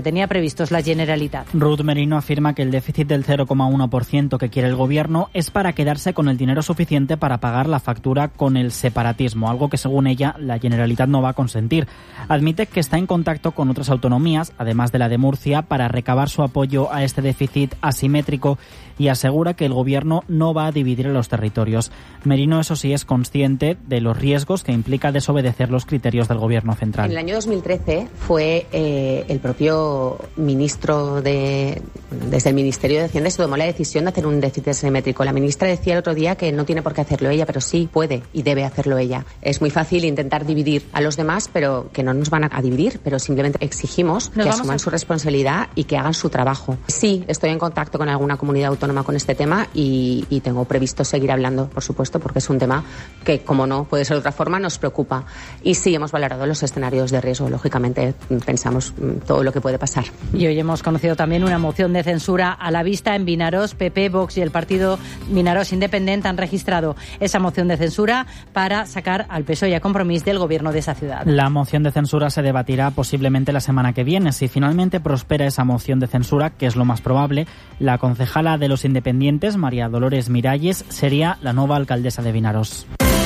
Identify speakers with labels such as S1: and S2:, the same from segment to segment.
S1: tenía previstos la Generalitat.
S2: Ruth Merino afirma que el déficit del 0,1% que quiere el gobierno es para quedarse con el dinero suficiente para pagar la factura con el separatismo, algo que según ella la Generalitat no va a consentir. Admite que está en contacto con otras autonomías, además de la de Murcia, para recabar su apoyo a este déficit asimétrico y asegura que el gobierno no va a dividir a los territorios. Merino, eso sí, es consciente de los riesgos que implica desobedecer los criterios del gobierno central.
S3: En el año 2013 fue el propio ministro desde el Ministerio de Hacienda se tomó la decisión de hacer un déficit asimétrico. La ministra decía el otro día que no tiene por qué hacerlo ella, pero sí puede y debe hacerlo ella. Es muy fácil intentar dividir a los demás, pero que no nos van a dividir, pero simplemente exigimos que asuman su responsabilidad y que hagan su trabajo. Sí, estoy en contacto con alguna comunidad autónoma con este tema y tengo previsto seguir hablando, por supuesto, porque es un tema que, como no puede ser de otra forma, nos preocupa. Y sí, hemos valorado los escenarios de riesgo. Lógicamente, pensamos todo lo que puede pasar.
S1: Y hoy hemos conocido también una moción de censura a la vista en Vinaròs. PP, Vox y el partido Vinaròs Independent han registrado esa moción de censura para sacar al PSOE y a Compromís del gobierno de esa ciudad.
S2: La moción de censura se debatirá posiblemente la semana que viene. Si finalmente prospera esa moción de censura, que es lo más probable, la concejala de los independientes, María Dolores Miralles, sería la nueva alcaldesa de Vinaròs.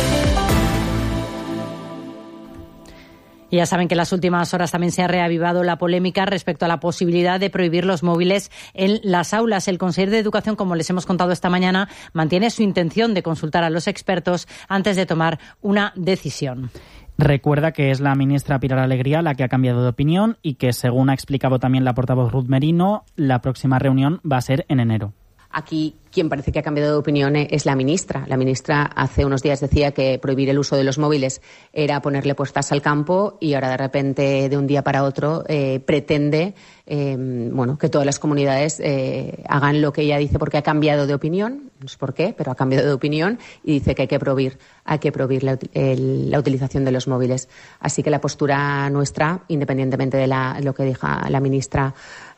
S1: Y ya saben que en las últimas horas también se ha reavivado la polémica respecto a la posibilidad de prohibir los móviles en las aulas. El consejero de Educación, como les hemos contado esta mañana, mantiene su intención de consultar a los expertos antes de tomar una decisión.
S2: Recuerda que es la ministra Pilar Alegría la que ha cambiado de opinión y que, según ha explicado también la portavoz Ruth Merino, la próxima reunión va a ser en enero.
S3: Aquí quien parece que ha cambiado de opinión es la ministra. La ministra hace unos días decía que prohibir el uso de los móviles era ponerle puertas al campo y ahora de repente, de un día para otro, pretende que todas las comunidades hagan lo que ella dice porque ha cambiado de opinión. No sé por qué, pero ha cambiado de opinión y dice que hay que prohibir la utilización de los móviles. Así que la postura nuestra, independientemente de lo que dijo la ministra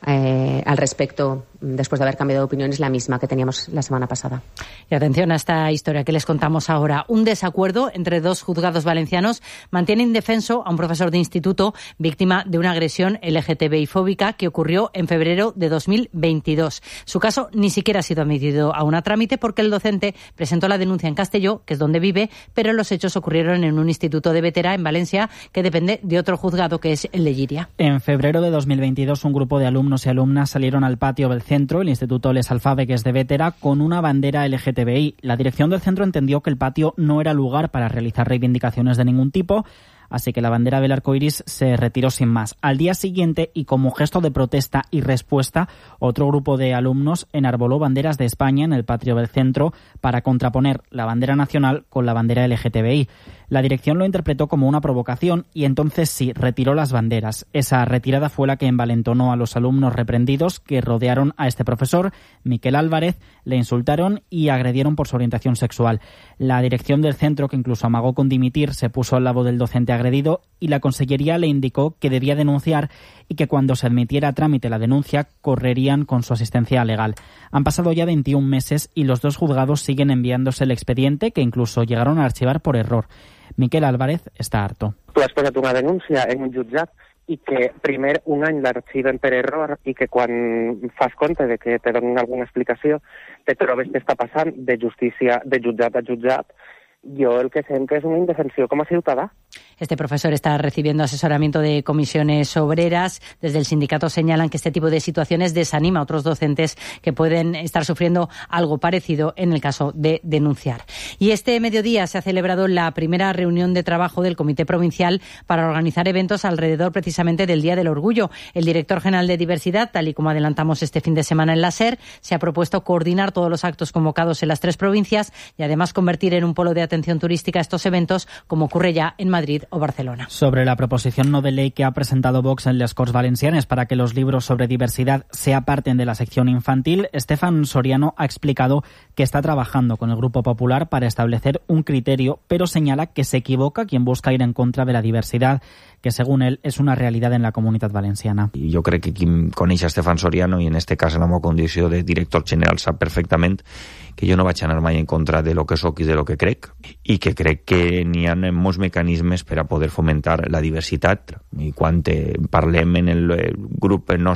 S3: al respecto, después de haber cambiado de opinión, es la misma que teníamos la semana pasada.
S1: Y atención a esta historia que les contamos ahora. Un desacuerdo entre dos juzgados valencianos mantiene indefenso a un profesor de instituto víctima de una agresión LGTBI-fóbica que ocurrió en febrero de 2022. Su caso ni siquiera ha sido admitido aún a trámite porque el docente presentó la denuncia en Castelló, que es donde vive, pero los hechos ocurrieron en un instituto de Bétera, en Valencia, que depende de otro juzgado, que es el de Llíria.
S2: En febrero de 2022, un grupo de alumnos y alumnas salieron al patio del centro, el Instituto Les Alfàbegues de Bétera, con una bandera LGTBI. La dirección del centro entendió que el patio no era lugar para realizar reivindicaciones de ningún tipo, así que la bandera del arco iris se retiró sin más. Al día siguiente, y como gesto de protesta y respuesta, otro grupo de alumnos enarboló banderas de España en el patio del centro para contraponer la bandera nacional con la bandera LGTBI. La dirección lo interpretó como una provocación y entonces sí, retiró las banderas. Esa retirada fue la que envalentonó a los alumnos reprendidos que rodearon a este profesor, Miquel Álvarez, le insultaron y agredieron por su orientación sexual. La dirección del centro, que incluso amagó con dimitir, se puso al lado del docente agredido y la consellería le indicó que debía denunciar y que cuando se admitiera a trámite la denuncia correrían con su asistencia legal. Han pasado ya 21 meses y los dos juzgados siguen enviándose el expediente, que incluso llegaron a archivar por error. Miquel Álvarez està harto.
S4: Tu has posat una denúncia en un jutjat i que primer un any l'arxiven per error i que quan fas compte de que te donen alguna explicació te trobes què està passant de justícia, de jutjat a jutjat. Jo el que sento és una indefensió com a ciutadà.
S1: Este profesor está recibiendo asesoramiento de comisiones obreras. Desde el sindicato señalan que este tipo de situaciones desanima a otros docentes que pueden estar sufriendo algo parecido en el caso de denunciar. Y este mediodía se ha celebrado la primera reunión de trabajo del Comité Provincial para organizar eventos alrededor precisamente del Día del Orgullo. El director general de Diversidad, tal y como adelantamos este fin de semana en la SER, se ha propuesto coordinar todos los actos convocados en las 3 provincias y además convertir en un polo de atención turística estos eventos, como ocurre ya en Madrid o Barcelona.
S2: Sobre la proposición no de ley que ha presentado Vox en les Corts Valencianes para que los libros sobre diversidad se aparten de la sección infantil, Estefan Soriano ha explicado que está trabajando con el Grupo Popular para establecer un criterio, pero señala que se equivoca quien busca ir en contra de la diversidad, que según él és una realitat en la comunitat valenciana.
S5: Jo crec que qui coneix a Estefan Soriano, i en este cas en la meva condició de director general, sap perfectament que jo no vaig anar mai en contra de lo que soc i de lo que crec, i que crec que n'hi ha molts mecanismes per a poder fomentar la diversitat. I quan parlem en el grup nostre